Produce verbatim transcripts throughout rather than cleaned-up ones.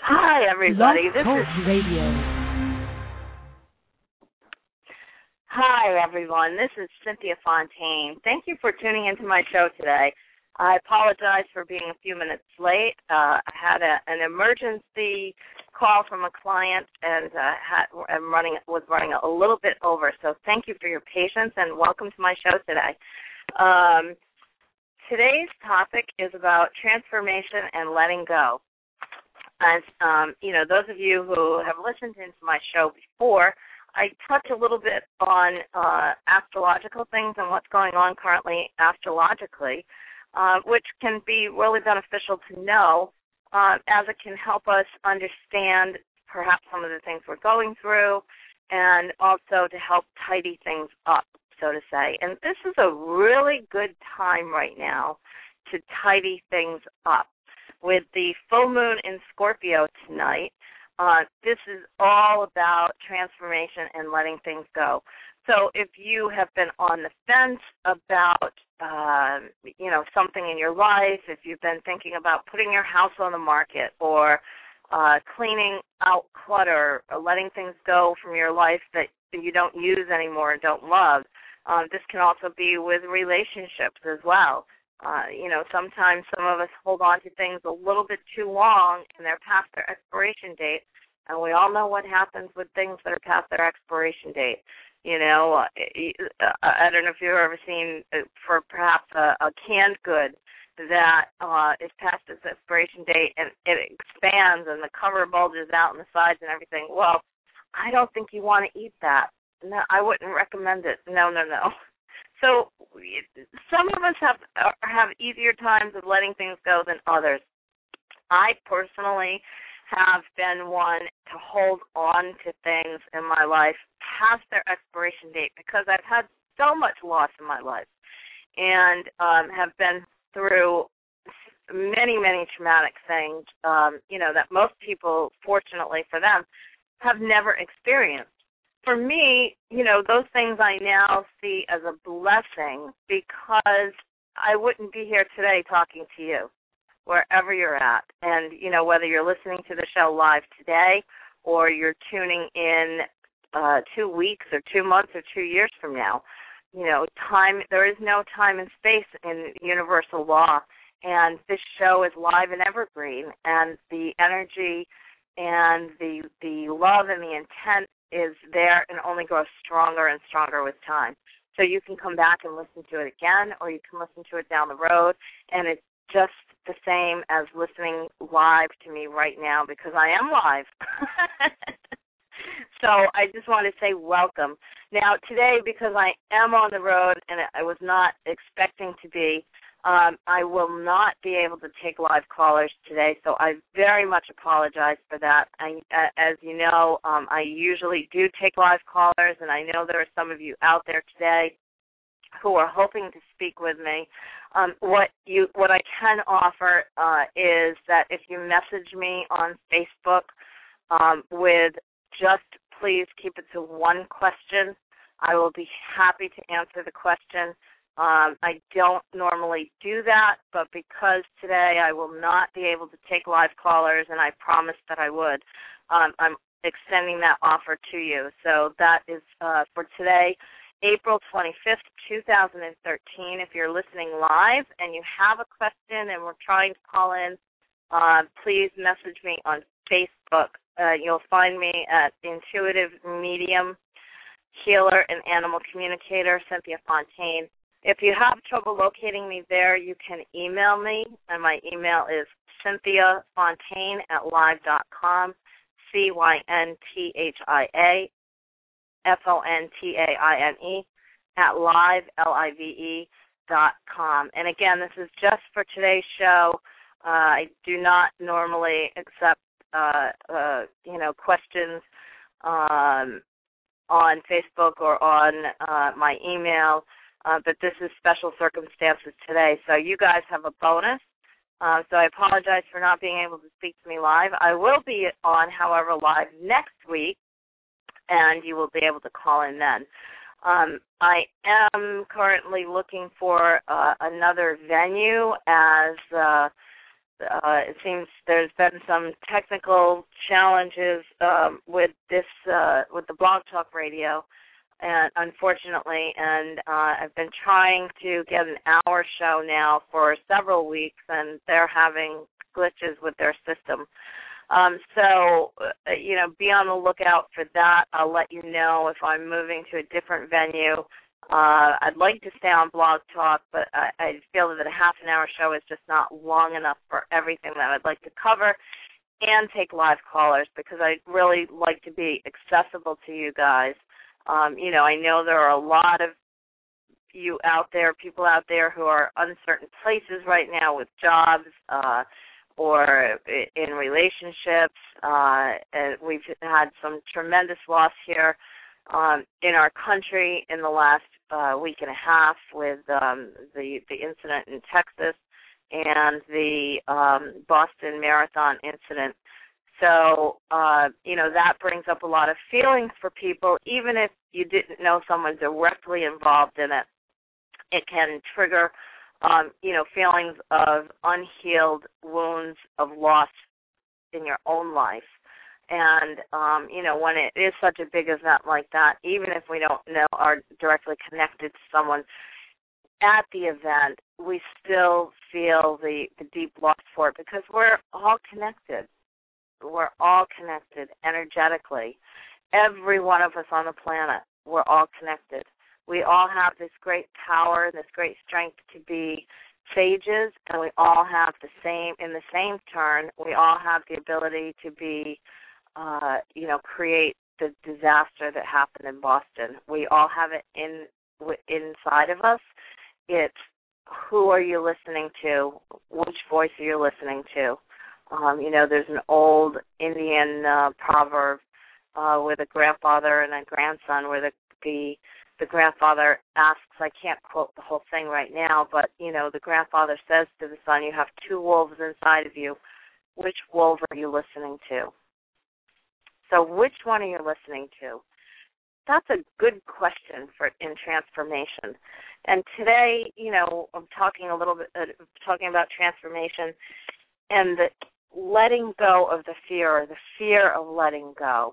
Hi, everybody. This Talk is Radio. Hi, everyone. This is Cynthia Fontaine. Thank you for tuning into my show today. I apologize for being a few minutes late. Uh, I had a, an emergency call from a client, and uh, had, I'm running was running a little bit over. So thank you for your patience, and welcome to my show today. Um, today's topic is about transformation and letting go. And, um, you know, those of you who have listened into my show before, I touch a little bit on uh, astrological things and what's going on currently astrologically, uh, which can be really beneficial to know uh, as it can help us understand perhaps some of the things we're going through and also to help tidy things up, so to say. And this is a really good time right now to tidy things up. With the full moon in Scorpio tonight, uh, this is all about transformation and letting things go. So if you have been on the fence about, uh, you know, something in your life, if you've been thinking about putting your house on the market or uh, cleaning out clutter or letting things go from your life that you don't use anymore and don't love, uh, this can also be with relationships as well. Uh, you know, sometimes some of us hold on to things a little bit too long and they're past their expiration date, and we all know what happens with things that are past their expiration date. You know, uh, I don't know if you've ever seen, uh, for perhaps a, a canned good that uh, is past its expiration date and it expands and the cover bulges out on the sides and everything. Well, I don't think you want to eat that. No, I wouldn't recommend it. No, no, no. So some of us have have easier times of letting things go than others. I personally have been one to hold on to things in my life past their expiration date because I've had so much loss in my life and um, have been through many, many traumatic things, um, you know, that most people, fortunately for them, have never experienced. For me, you know, those things I now see as a blessing because I wouldn't be here today talking to you, wherever you're at. And, you know, whether you're listening to the show live today or you're tuning in uh, two weeks or two months or two years from now, you know, time, there is no time and space in universal law. And this show is live and evergreen. And the energy and the the love and the intent is there and only grows stronger and stronger with time. So you can come back and listen to it again, or you can listen to it down the road, and it's just the same as listening live to me right now because I am live. So I just want to say welcome. Now today, because I am on the road and I was not expecting to be, Um, I will not be able to take live callers today, so I very much apologize for that. I, as you know, um, I usually do take live callers, and I know there are some of you out there today who are hoping to speak with me. Um, what you, what I can offer uh, is that if you message me on Facebook um, with just please keep it to one question, I will be happy to answer the question. Um, I don't normally do that, but because today I will not be able to take live callers, and I promised that I would, um, I'm extending that offer to you. So that is uh, for today, April twenty-fifth, two thousand thirteen. If you're listening live and you have a question and we're trying to call in, uh, please message me on Facebook. Uh, you'll find me at Intuitive Medium Healer and Animal Communicator, Cynthia Fontaine. If you have trouble locating me there, you can email me, and my email is cynthia fontaine at live dot com, C Y N T H I A F O N T A I N E, at live, L I V E, dot com. And again, this is just for today's show. Uh, I do not normally accept, uh, uh, you know, questions um, on Facebook or on uh, my email. Uh, but this is special circumstances today. So you guys have a bonus. Uh, so I apologize for not being able to speak to me live. I will be on, however, live next week, and you will be able to call in then. Um, I am currently looking for uh, another venue as uh, uh, it seems there's been some technical challenges um, with this uh, with the Blog Talk Radio, and unfortunately, and uh, I've been trying to get an hour show now for several weeks, and they're having glitches with their system. Um, so, uh, you know, be on the lookout for that. I'll let you know if I'm moving to a different venue. Uh, I'd like to stay on Blog Talk, but I, I feel that a half an hour show is just not long enough for everything that I'd like to cover and take live callers, because I'd really like to be accessible to you guys. Um, you know, I know there are a lot of you out there, people out there who are uncertain places right now with jobs, uh, or in relationships. Uh, and we've had some tremendous loss here um, in our country in the last uh, week and a half with um, the, the incident in Texas and the um, Boston Marathon incident. So, uh, you know, that brings up a lot of feelings for people. Even if you didn't know someone directly involved in it, it can trigger Um, you know, feelings of unhealed wounds of loss in your own life. And, um, you know, when it is such a big event like that, even if we don't know are directly connected to someone at the event, we still feel the, the deep loss for it, because we're all connected. We're all connected energetically. Every one of us on the planet, we're all connected. We all have this great power, this great strength to be sages, and we all have the same, in the same turn, we all have the ability to be, uh, you know, create the disaster that happened in Boston. We all have it in inside of us. It's who are you listening to? Which voice are you listening to? Um, you know, there's an old Indian uh, proverb uh, with a grandfather and a grandson where the, the The grandfather asks, I can't quote the whole thing right now, but, you know, the grandfather says to the son, you have two wolves inside of you. Which wolf are you listening to? So which one are you listening to? That's a good question for in transformation. And today, you know, I'm talking a little bit, uh, talking about transformation and the letting go of the fear, or the fear of letting go.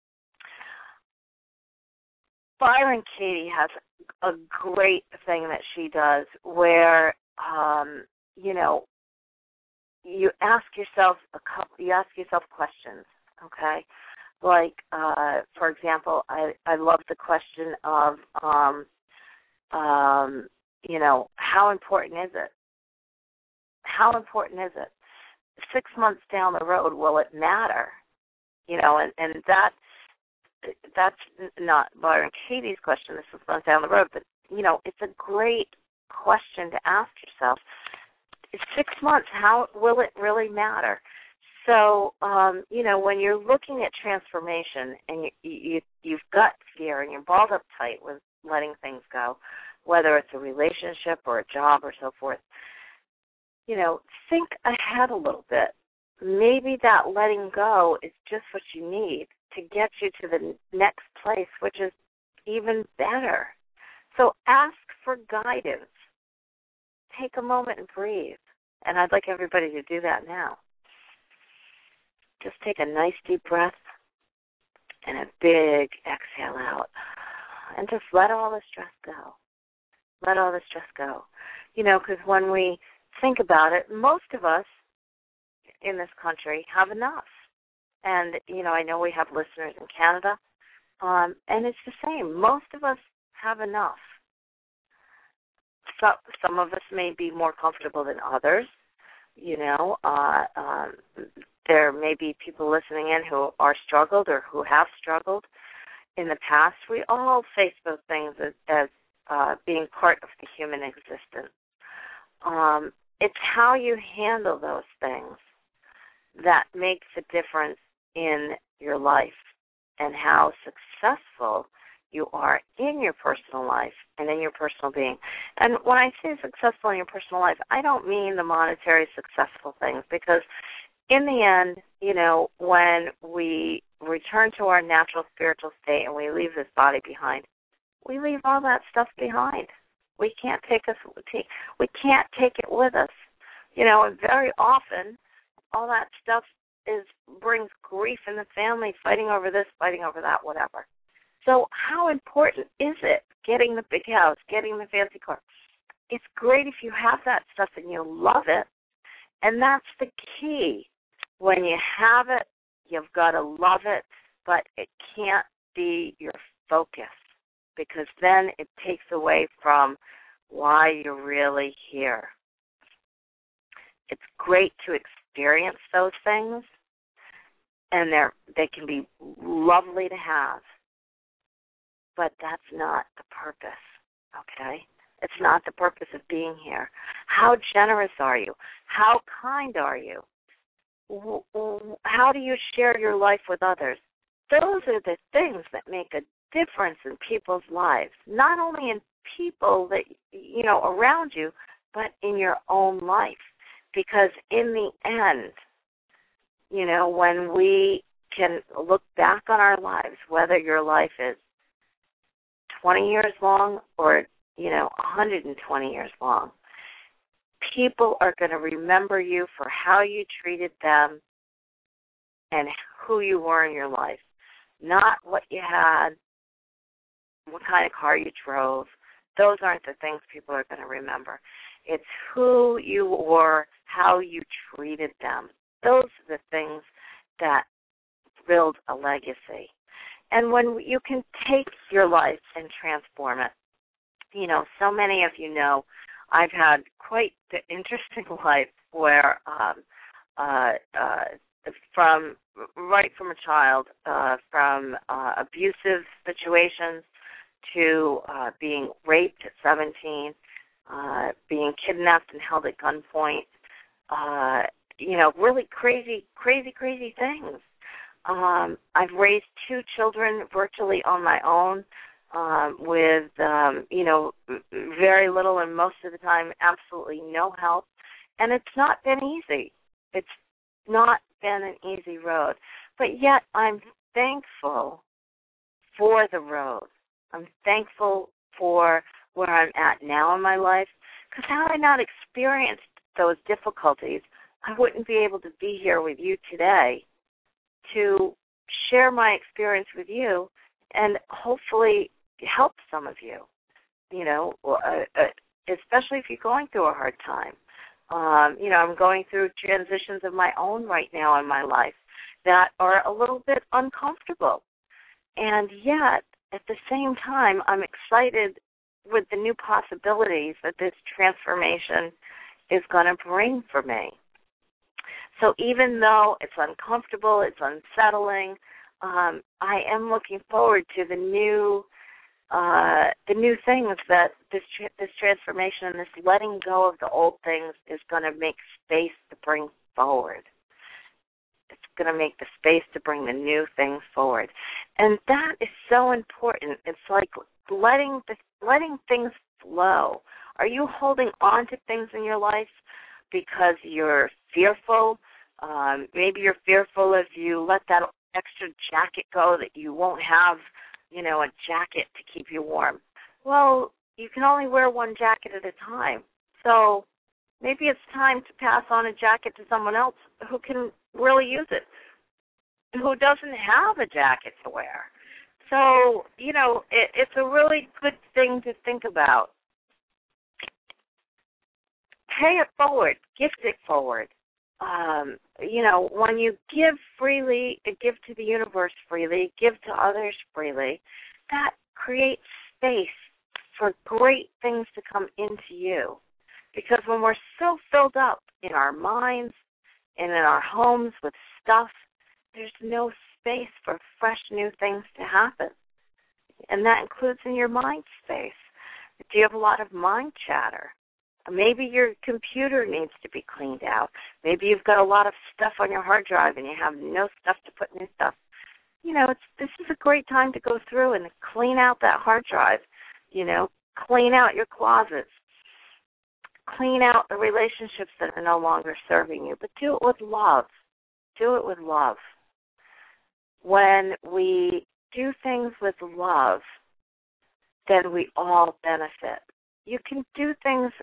Byron Katie has a great thing that she does where, um, you know, you ask yourself a couple, you ask yourself questions, okay? Like, uh, for example, I, I love the question of, um, um, you know, how important is it? How important is it? Six months down the road, will it matter? You know, and, and that, that's not Byron Katie's question, this is months down the road, but, you know, it's a great question to ask yourself. Six months, how will it really matter? So, um, you know, when you're looking at transformation and you, you, you've got fear and you're balled up tight with letting things go, whether it's a relationship or a job or so forth, you know, think ahead a little bit. Maybe that letting go is just what you need to get you to the next place, which is even better. So ask for guidance. Take a moment and breathe. And I'd like everybody to do that now. Just take a nice deep breath and a big exhale out. And just let all the stress go. Let all the stress go. You know, because when we think about it, most of us in this country have enough. And, you know, I know we have listeners in Canada, um, and it's the same. Most of us have enough. So, some of us may be more comfortable than others. You know, uh, um, there may be people listening in who are struggled or who have struggled in the past. We all face those things as, as uh, being part of the human existence. Um, it's how you handle those things that makes a difference in your life and how successful you are in your personal life and in your personal being. And when I say successful in your personal life, I don't mean the monetary successful things, because in the end, you know, when we return to our natural spiritual state and we leave this body behind, we leave all that stuff behind. We can't take us. We can't take it with us. You know, and very often all that stuff is brings grief in the family, fighting over this, fighting over that, whatever. So how important is it getting the big house, getting the fancy car? It's great if you have that stuff and you love it, and that's the key. When you have it, you've got to love it, but it can't be your focus, because then it takes away from why you're really here. It's great to experience those things, and they're they can be lovely to have, but that's not the purpose, okay? It's not the purpose of being here. How generous are you? How kind are you? How do you share your life with others? Those are the things that make a difference in people's lives, not only in people that, you know, around you, but in your own life. Because in the end, you know, when we can look back on our lives, whether your life is twenty years long or, you know, one hundred twenty years long, people are going to remember you for how you treated them and who you were in your life, not what you had, what kind of car you drove. Those aren't the things people are going to remember. It's who you were, how you treated them. Those are the things that build a legacy. And when you can take your life and transform it, you know, so many of you know I've had quite the interesting life where um, uh, uh, from right from a child, uh, from uh, abusive situations to uh, being raped at seventeen, uh, being kidnapped and held at gunpoint, uh, you know, really crazy, crazy, crazy things. Um, I've raised two children virtually on my own um, with, um, you know, very little and most of the time absolutely no help. And it's not been easy. It's not been an easy road. But yet I'm thankful for the road. I'm thankful for where I'm at now in my life, because had I not experienced those difficulties, I wouldn't be able to be here with you today to share my experience with you and hopefully help some of you, you know, uh, especially if you're going through a hard time. Um, you know, I'm going through transitions of my own right now in my life that are a little bit uncomfortable. And yet, at the same time, I'm excited with the new possibilities that this transformation is going to bring for me. So even though it's uncomfortable, it's unsettling, um, I am looking forward to the new, uh, the new things that this tra- this transformation and this letting go of the old things is going to make space to bring forward. It's going to make the space to bring the new things forward, and that is so important. It's like letting the, letting things flow. Are you holding on to things in your life because you're fearful? Um, maybe you're fearful if you let that extra jacket go that you won't have, you know, a jacket to keep you warm. Well, you can only wear one jacket at a time. So maybe it's time to pass on a jacket to someone else who can really use it, who doesn't have a jacket to wear. So, you know, it, it's a really good thing to think about. Pay it forward. Gift it forward. Um, you know, when you give freely, give to the universe freely, give to others freely, that creates space for great things to come into you. Because when we're so filled up in our minds and in our homes with stuff, there's no space for fresh new things to happen. And that includes in your mind space. Do you have a lot of mind chatter? Maybe your computer needs to be cleaned out. Maybe you've got a lot of stuff on your hard drive and you have no stuff to put new stuff. You know, it's this is a great time to go through and clean out that hard drive. You know, clean out your closets. Clean out the relationships that are no longer serving you. But do it with love. Do it with love. When we do things with love, then we all benefit. You can do things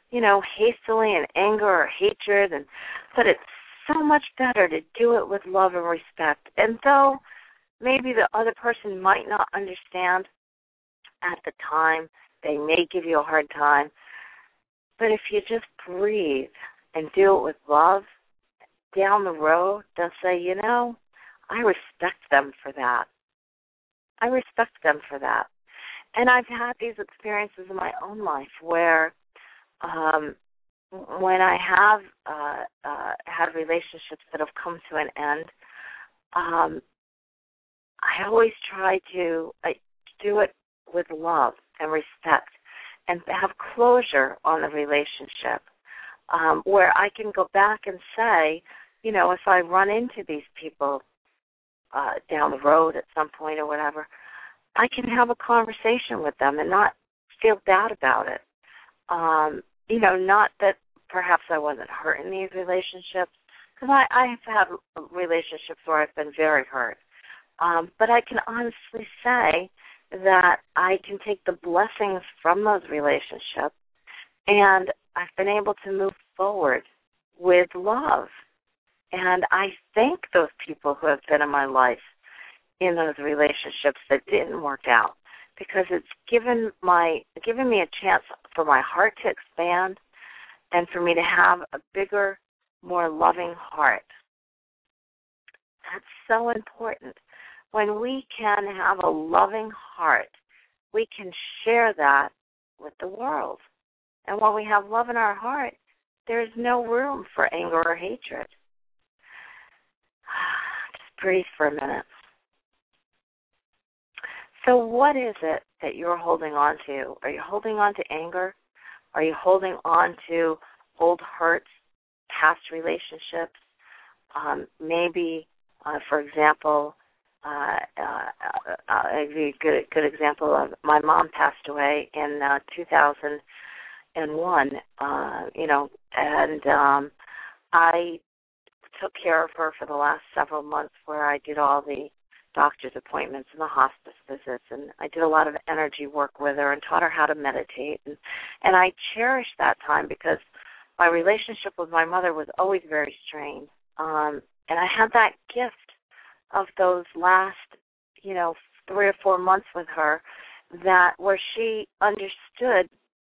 you know, hastily in anger or hatred, and but it's so much better to do it with love and respect. And though maybe the other person might not understand at the time, they may give you a hard time, but if you just breathe and do it with love, down the road, they'll say, you know, I respect them for that. I respect them for that. And I've had these experiences in my own life where um, when I have uh, uh, had relationships that have come to an end, um, I always try to uh, do it with love and respect and have closure on the relationship, um, where I can go back and say, you know, if I run into these people uh, down the road at some point or whatever, I can have a conversation with them and not feel bad about it. Um, you know, not that perhaps I wasn't hurt in these relationships, because I, I have had relationships where I've been very hurt. Um, but I can honestly say that I can take the blessings from those relationships, and I've been able to move forward with love. And I thank those people who have been in my life in those relationships that didn't work out, because it's given my given me a chance for my heart to expand and for me to have a bigger, more loving heart. That's so important. When we can have a loving heart, we can share that with the world. And when we have love in our heart, there's no room for anger or hatred. Just breathe for a minute. So what is it that you're holding on to? Are you holding on to anger? Are you holding on to old hurts, past relationships? Um, maybe, uh, for example, uh, uh, uh, a good, good example of my mom passed away in uh, two thousand one, uh, you know, and um, I took care of her for the last several months, where I did all the doctor's appointments and the hospice visits, and I did a lot of energy work with her and taught her how to meditate. And, and I cherished that time because my relationship with my mother was always very strained. Um, and I had that gift of those last, you know, three or four months with her, that where she understood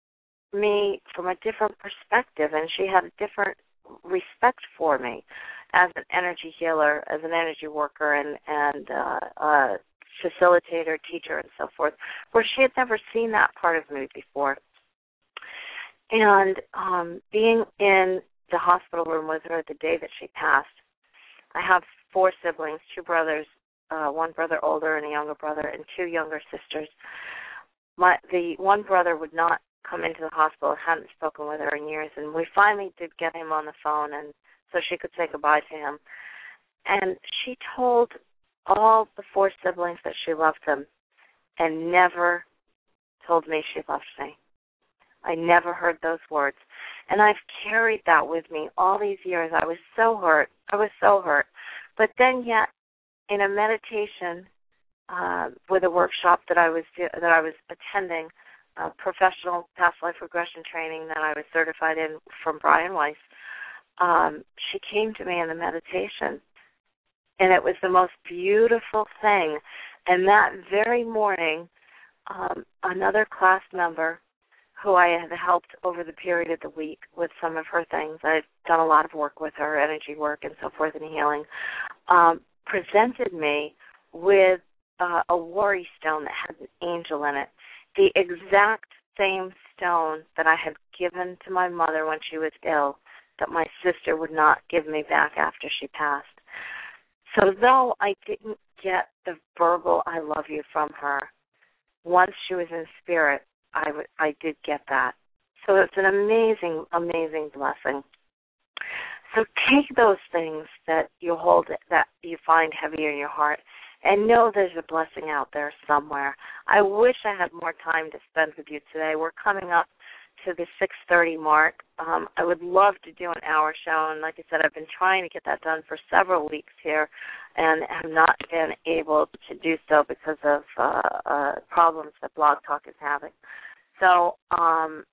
me from a different perspective, and she had a different respect for me as an energy healer, as an energy worker, and, and uh, uh, facilitator, teacher, and so forth, where she had never seen that part of me before. And um, being in the hospital room with her the day that she passed, I have four siblings, two brothers, uh, one brother older and a younger brother, and two younger sisters. My, the one brother would not come into the hospital, hadn't spoken with her in years, and we finally did get him on the phone, and so she could say goodbye to him. And she told all the four siblings that she loved them, and never told me she loved me. I never heard those words. And I've carried that with me all these years. I was so hurt. I was so hurt. But then yet, in a meditation uh, with a workshop that I was that I was attending, uh, professional past life regression training that I was certified in from Brian Weiss, um, she came to me in the meditation, and it was the most beautiful thing. And that very morning, um, another class member who I had helped over the period of the week with some of her things, I've done a lot of work with her, energy work and so forth, and healing, um, presented me with uh, a worry stone that had an angel in it, the exact same stone that I had given to my mother when she was ill, that my sister would not give me back after she passed. So though I didn't get the verbal I love you from her, once she was in spirit, I, w- I did get that. So it's an amazing, amazing blessing. So take those things that you hold, that you find heavy in your heart, and know there's a blessing out there somewhere. I wish I had more time to spend with you today. We're coming up to the six thirty mark. Um, I would love to do an hour show, and like I said, I've been trying to get that done for several weeks here, and have not been able to do so because of uh, uh, problems that Blog Talk is having. So um, I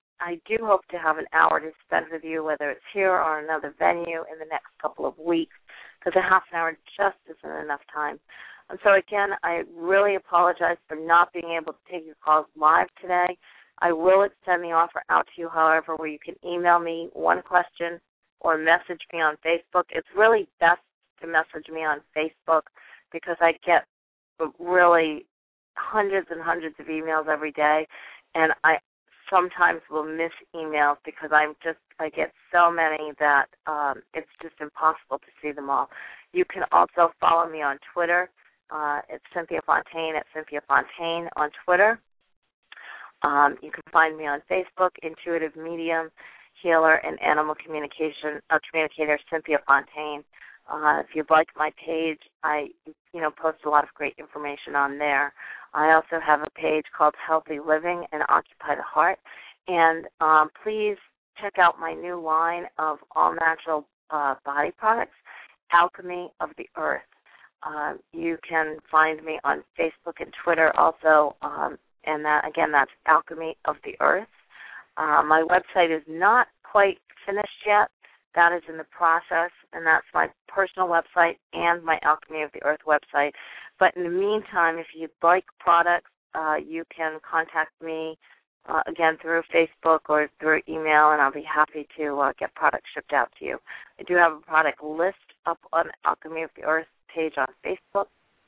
do hope to have an hour to spend with you, whether it's here or another venue in the next couple of weeks, because a half an hour just isn't enough time. And so, again, I really apologize for not being able to take your calls live today. I will extend the offer out to you, however, where you can email me one question or message me on Facebook. It's really best to message me on Facebook because I get really hundreds and hundreds of emails every day, and I sometimes will miss emails because I'm just I get so many that um, it's just impossible to see them all. You can also follow me on Twitter. Uh, it's Cynthia Fontaine at Cynthia Fontaine on Twitter. Um, you can find me on Facebook, Intuitive Medium Healer and Animal Communication uh, Communicator Cynthia Fontaine. Uh, if you'd like my page, I you know post a lot of great information on there. I also have a page called Healthy Living and Occupy the Heart. And um, please check out my new line of all-natural uh, body products, Alchemy of the Earth. Uh, you can find me on Facebook and Twitter also, um, and that again, that's Alchemy of the Earth. Uh, my website is not quite finished yet. That is in the process, and that's my personal website and my Alchemy of the Earth website. But in the meantime, if you'd like products, uh, you can contact me, uh, again, through Facebook or through email, and I'll be happy to uh, get products shipped out to you. I do have a product list up on Alchemy of the Earth page on Facebook.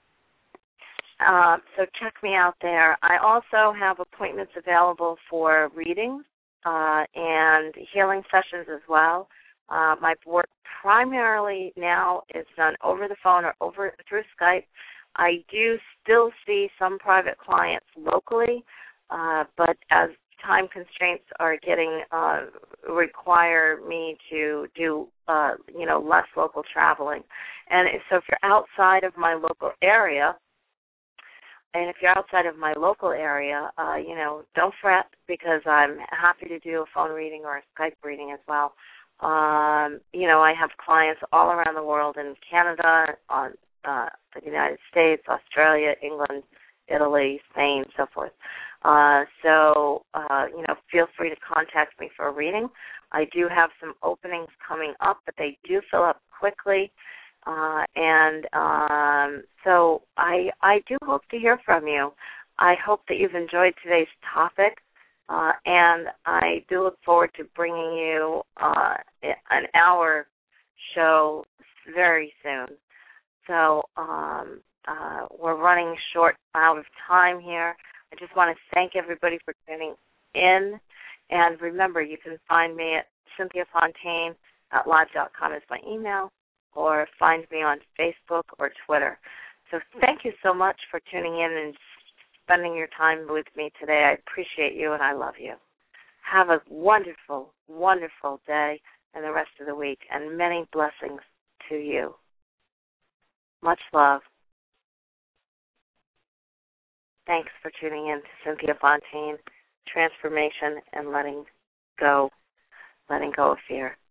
Uh, so check me out there. I also have appointments available for readings uh, and healing sessions as well. Uh, my work primarily now is done over the phone or over through Skype. I do still see some private clients locally, uh, but as time constraints are getting uh, require me to do uh, you know less local traveling, and so if you're outside of my local area, and if you're outside of my local area, uh, you know don't fret because I'm happy to do a phone reading or a Skype reading as well. Um, you know, I have clients all around the world in Canada, on uh, the United States, Australia, England, Italy, Spain, so forth. Uh, so, uh, you know, feel free to contact me for a reading. I do have some openings coming up, but they do fill up quickly. Uh, and um, so I, I do hope to hear from you. I hope that you've enjoyed today's topic. Uh, and I do look forward to bringing you uh, an hour show very soon. So um, uh, we're running short out of time here. I just want to thank everybody for tuning in. And remember, you can find me at Cynthia Fontaine at live dot com is my email, or find me on Facebook or Twitter. So thank you so much for tuning in and spending your time with me today. I appreciate you and I love you. Have a wonderful, wonderful day and the rest of the week, and many blessings to you. Much love. Thanks for tuning in to Cynthia Fontaine, Transformation and Letting Go, Letting Go of Fear.